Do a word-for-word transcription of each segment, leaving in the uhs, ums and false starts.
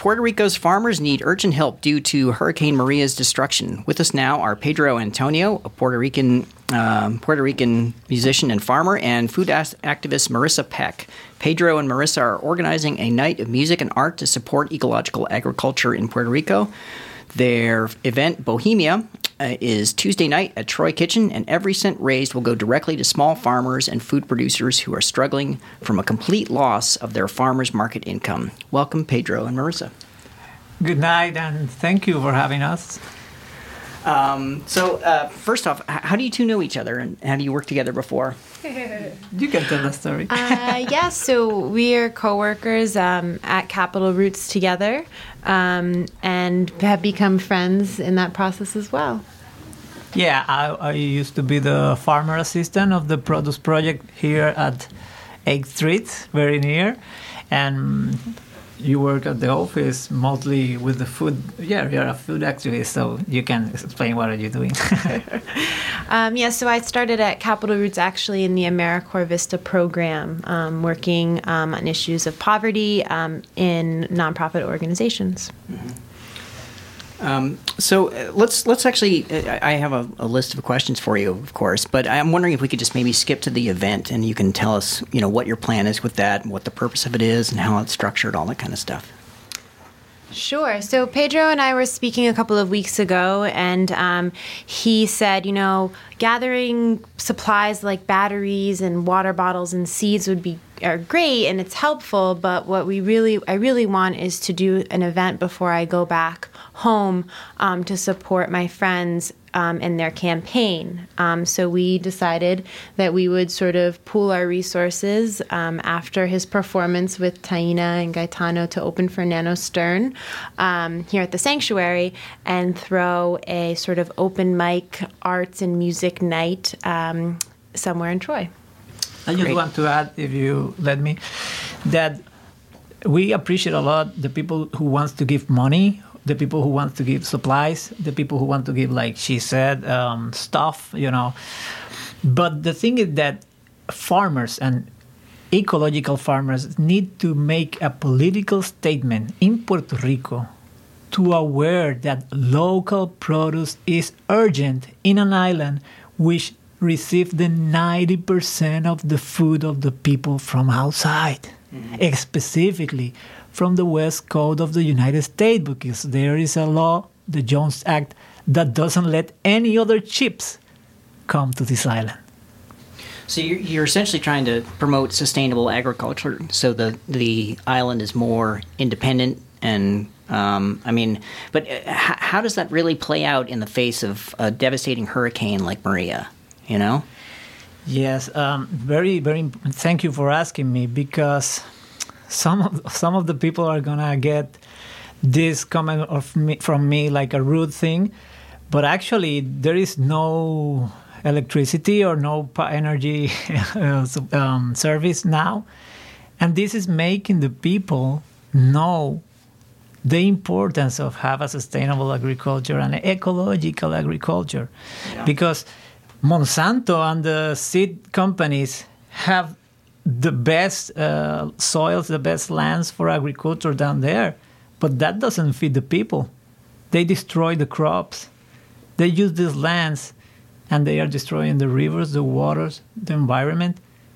Puerto Rico's farmers need urgent help due to Hurricane Maria's destruction. With us now are Pedro Antonio, a Puerto Rican um, Puerto Rican musician and farmer, and food as- activist Marissa Peck. Pedro and Marissa are organizing a night of music and art to support ecological agriculture in Puerto Rico. Their event, Bohemia, uh, is Tuesday night at Troy Kitchen, and every cent raised will go directly to small farmers and food producers who are struggling from a complete loss of their farmers' market income. Welcome, Pedro and Marissa. Good night, and thank you for having us. Um, so, uh, first off, h- how do you two know each other, and have you worked together before? You can tell the story. uh, yeah, so we are coworkers um, at Capital Roots together, um, and have become friends in that process as well. Yeah, I, I used to be the farmer assistant of the Produce Project here at eighth Street, very near, and you work at the office mostly with the food. Yeah, you're a food activist, so you can explain what are you doing. um, yeah, so I started at Capital Roots actually in the AmeriCorps Vista program, um, working um, on issues of poverty um, in nonprofit organizations. Mm-hmm. Um, so uh, let's let's actually. Uh, I have a, a list of questions for you, of course, but I'm wondering if we could just maybe skip to the event, and you can tell us, you know, what your plan is with that, and what the purpose of it is, and how it's structured, all that kind of stuff. Sure. So Pedro and I were speaking a couple of weeks ago, and um, he said, you know, gathering supplies like batteries and water bottles and seeds would be are great and it's helpful, but what we really, I really want is to do an event before I go back home um, to support my friends um, in their campaign. Um, so we decided that we would sort of pool our resources um, after his performance with Taina and Gaetano to open for Nano Stern um, here at the Sanctuary, and throw a sort of open mic arts and music night um, somewhere in Troy. I just Great. want to add, if you let me, that we appreciate a lot the people who wants to give money, the people who want to give supplies, the people who want to give, like she said, um, stuff, you know. But the thing is that farmers and ecological farmers need to make a political statement in Puerto Rico to aware that local produce is urgent in an island which receive the ninety percent of the food of the people from outside, mm-hmm. specifically from the West Coast of the United States, because there is a law, the Jones Act, that doesn't let any other chips come to this island. So you're, you're essentially trying to promote sustainable agriculture, so the the island is more independent. And um, I mean, but h- how does that really play out in the face of a devastating hurricane like Maria? You know? Yes, um, very, very. Thank you for asking me, because some of some of the people are gonna get this comment of me, from me like a rude thing, but actually there is no electricity or no energy um, service now, and this is making the people know the importance of have a sustainable agriculture and ecological agriculture, yeah. Because Monsanto and the seed companies have the best uh, soils, the best lands for agriculture down there, but that doesn't feed the people. They destroy the crops. They use these lands, and they are destroying the rivers, the waters, the environment.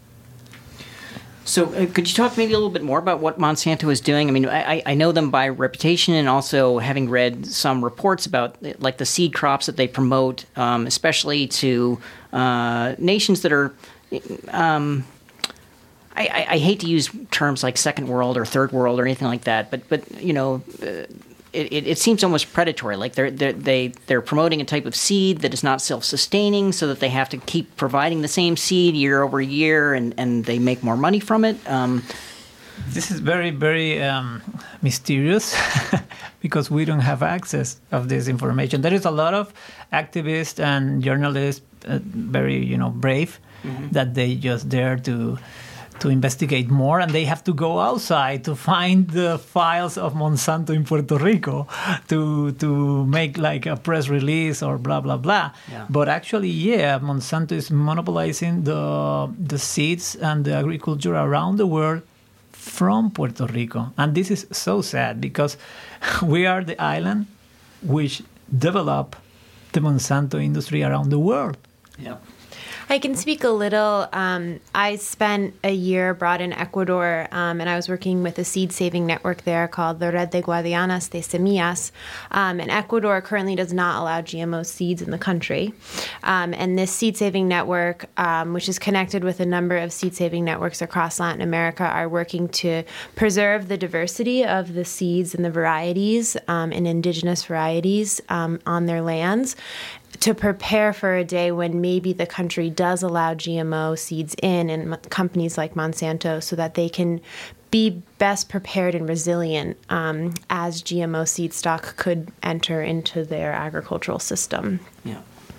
So uh, could you talk maybe a little bit more about what Monsanto is doing? I mean, I, I know them by reputation, and also having read some reports about like the seed crops that they promote, um, especially to uh, nations that are, um, I, I, I hate to use terms like second world or third world or anything like that, but, but you know, uh, It, it seems almost predatory. Like they're they're they they're promoting a type of seed that is not self-sustaining, so that they have to keep providing the same seed year over year, and, and they make more money from it. Um, this is very very um, mysterious because we don't have access of this information. There is a lot of activists and journalists, uh, very you know brave, mm-hmm. that they just dare to. to investigate more, and they have to go outside to find the files of Monsanto in Puerto Rico to to make like a press release or blah blah blah. Yeah. But actually, yeah, Monsanto is monopolizing the the seeds and the agriculture around the world from Puerto Rico. And this is so sad because we are the island which develop the Monsanto industry around the world. Yeah. I can speak a little. Um, I spent a year abroad in Ecuador, um, and I was working with a seed-saving network there called the Red de Guardianas de Semillas. Um, and Ecuador currently does not allow G M O seeds in the country. Um, and this seed-saving network, um, which is connected with a number of seed-saving networks across Latin America, are working to preserve the diversity of the seeds and the varieties um, and indigenous varieties um, on their lands, to prepare for a day when maybe the country does allow G M O seeds in, and companies like Monsanto, so that they can be best prepared and resilient um, as G M O seed stock could enter into their agricultural system. Yeah.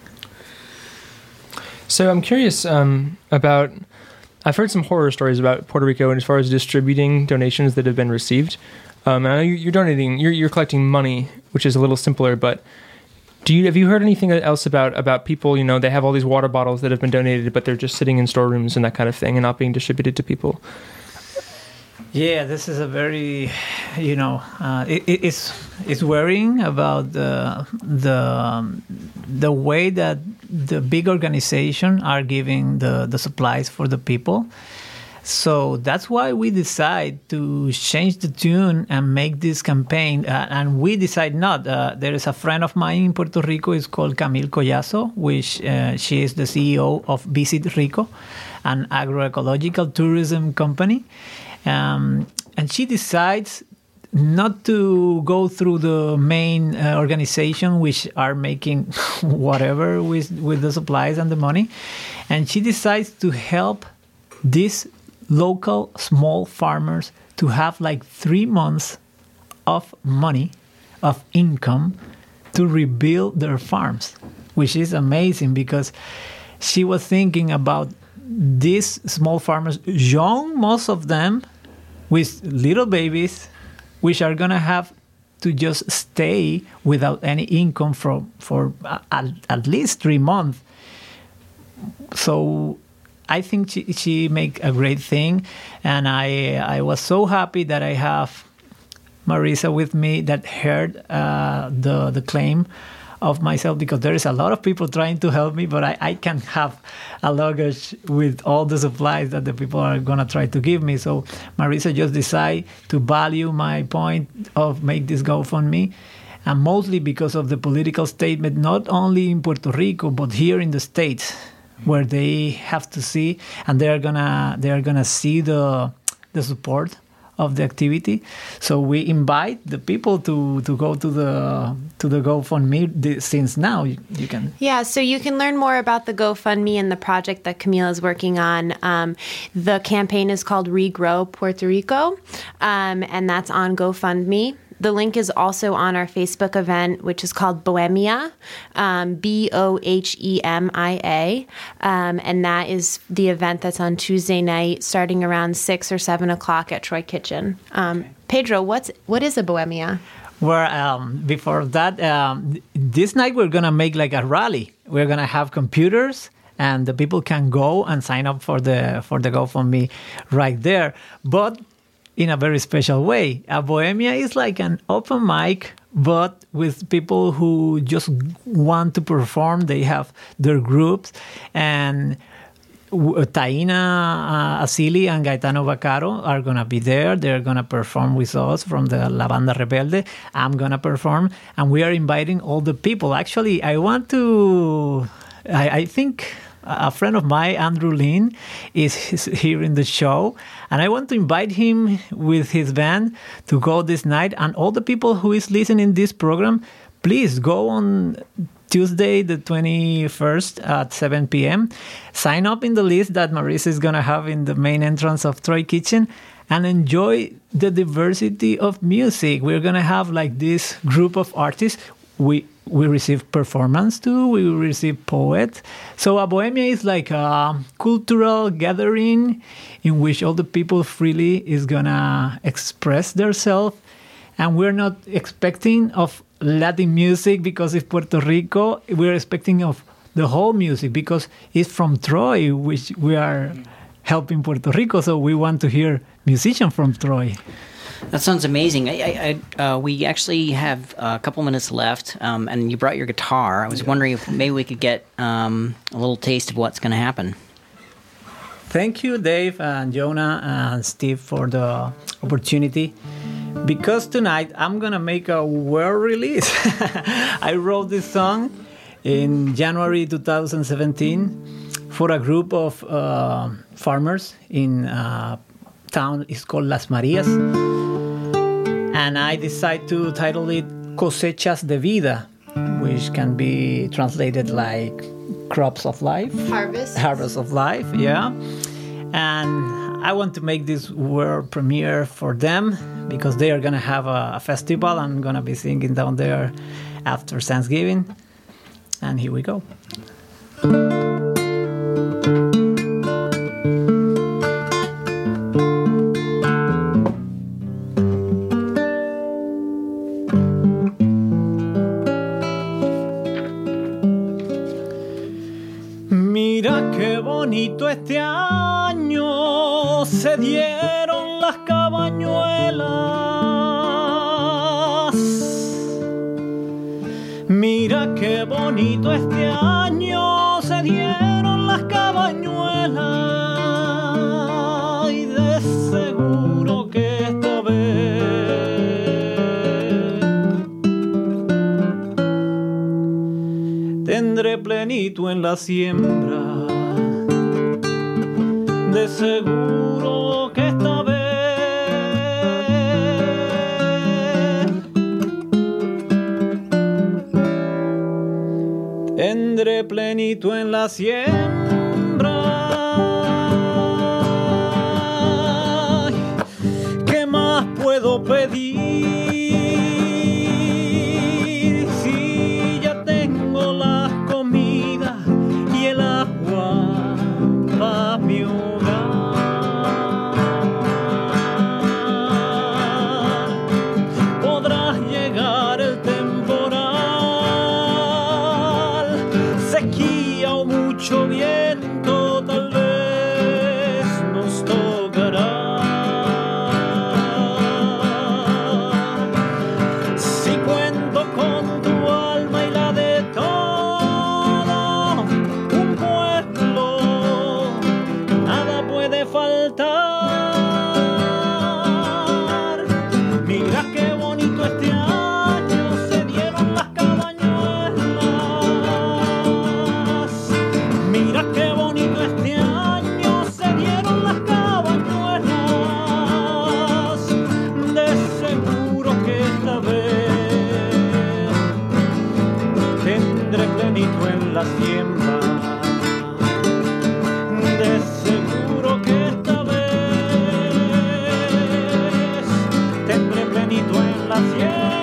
So I'm curious um, about, I've heard some horror stories about Puerto Rico and as far as distributing donations that have been received. Um, and I know you're donating, you're, you're collecting money, which is a little simpler, but Do you have you heard anything else about, about people, you know, they have all these water bottles that have been donated, but they're just sitting in storerooms and that kind of thing and not being distributed to people? Yeah, this is a very, you know, uh, it, it's it's worrying about the the um, the way that the big organizations are giving the, the supplies for the people. So that's why we decide to change the tune and make this campaign. Uh, and we decide not. Uh, there is a friend of mine in Puerto Rico. It's called Camille Collazo, which uh, she is the C E O of Visit Rico, an agroecological tourism company. Um, and she decides not to go through the main uh, organization, which are making whatever with, with the supplies and the money. And she decides to help these local small farmers to have like three months of money, of income, to rebuild their farms, which is amazing because she was thinking about these small farmers, young, most of them, with little babies, which are going to have to just stay without any income for, for at, at least three months. So I think she, she make a great thing, and I I was so happy that I have Marisa with me that heard uh, the the claim of myself, because there is a lot of people trying to help me, but I, I can't have a luggage with all the supplies that the people are going to try to give me. So Marisa just decided to value my point of make this GoFundMe, and mostly because of the political statement, not only in Puerto Rico, but here in the States, where they have to see, and they're gonna they're gonna see the the support of the activity. So we invite the people to, to go to the to the GoFundMe since now you, you can. Yeah, so you can learn more about the GoFundMe and the project that Camila is working on. Um, the campaign is called Regrow Puerto Rico, um, and that's on GoFundMe. The link is also on our Facebook event, which is called Bohemia, um, B O H E M I A. Um, and that is the event that's on Tuesday night, starting around six or seven o'clock at Troy Kitchen. Um, okay. Pedro, what's what is a Bohemia? Where um, before that, um, this night we're going to make like a rally. We're going to have computers, and the people can go and sign up for the for the GoFundMe right there. But in a very special way. A Bohemia is like an open mic, but with people who just want to perform. They have their groups, and Taina uh, Asili and Gaetano Vaccaro are going to be there. They're going to perform with us from the La Banda Rebelde. I'm going to perform, and we are inviting all the people. Actually, I want to, I, I think a friend of mine, Andrew Lin, is here in the show, and I want to invite him with his band to go this night. And all the people who is listening this program, please go on Tuesday the twenty-first at seven p.m. Sign up in the list that Marisa is going to have in the main entrance of Troy Kitchen, and enjoy the diversity of music. We're going to have like this group of artists. We we receive performance too. We receive poets. So a Bohemia is like a cultural gathering in which all the people freely is gonna express themselves, and we're not expecting of Latin music because it's Puerto Rico. We're expecting of the whole music because it's from Troy, which we are helping Puerto Rico. So we want to hear musician from Troy. That sounds amazing. I, I, I, uh, we actually have a couple minutes left, um, and you brought your guitar. I was yeah. wondering if maybe we could get um, a little taste of what's going to happen. Thank you, Dave and Jonah and Steve, for the opportunity. Because tonight I'm going to make a world release. I wrote this song in January twenty seventeen for a group of uh, farmers in a town. It's called Las Marias. And I decided to title it Cosechas de Vida, which can be translated like crops of life. Harvest. Harvest of life, yeah. And I want to make this world premiere for them because they are going to have a, a festival. I'm going to be singing down there after Thanksgiving. And here we go. Mira qué bonito este año se dieron las cabañuelas. Mira qué bonito este año se dieron las cabañuelas. Y de seguro que esta vez tendré plenito en la siembra. De seguro que esta vez tendré plenito en la siembra. ¿Qué más puedo pedir si ya tengo las comidas y el agua para mi hogar? Podrás llegar el temporal, sequía o mucho viento, tal vez nos tocará. Si cuento con tu alma y la de todo un pueblo, nada puede faltar. Mira qué bonito este año se dieron las cabañuelas. Mira qué bonito este año se dieron las cabañuelas. De seguro que esta vez tendré plenito en la siembra. De seguro que esta vez tendré plenito en la siembra.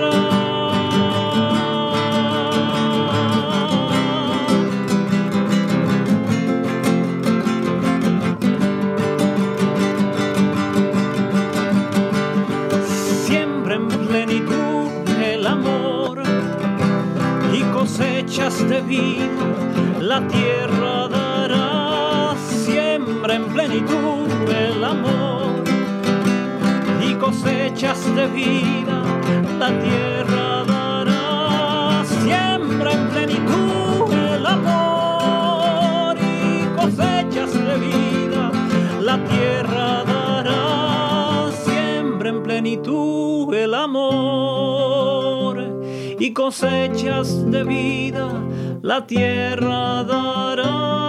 Siembra en plenitud el amor y cosechas de vida la tierra dará. Siembra en plenitud el amor y cosechas de vida la tierra dará. Siembra en plenitud el amor y cosechas de vida la tierra dará. Siembra en plenitud el amor y cosechas de vida la tierra dará.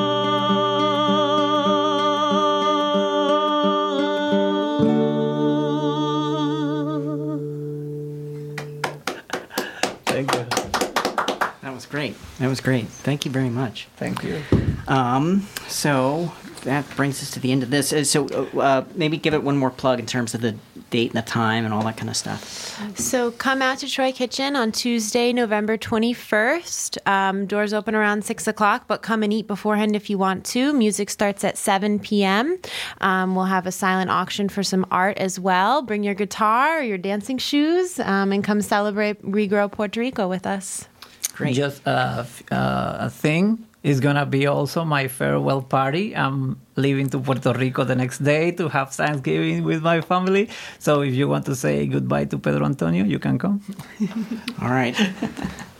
Thank you. That was great. That was great. Thank you very much. Thank you. Um, so that brings us to the end of this. Uh, So uh, maybe give it one more plug in terms of the date and the time and all that kind of stuff. So come out to Troy Kitchen on Tuesday, November twenty-first. Um, doors open around six o'clock, but come and eat beforehand if you want to. Music starts at seven p.m. Um, we'll have a silent auction for some art as well. Bring your guitar or your dancing shoes um, and come celebrate Regrow Puerto Rico with us. Great. Just uh, f- uh, a thing. It's going to be also my farewell party. I'm leaving to Puerto Rico the next day to have Thanksgiving with my family. So if you want to say goodbye to Pedro Antonio, you can come. All right.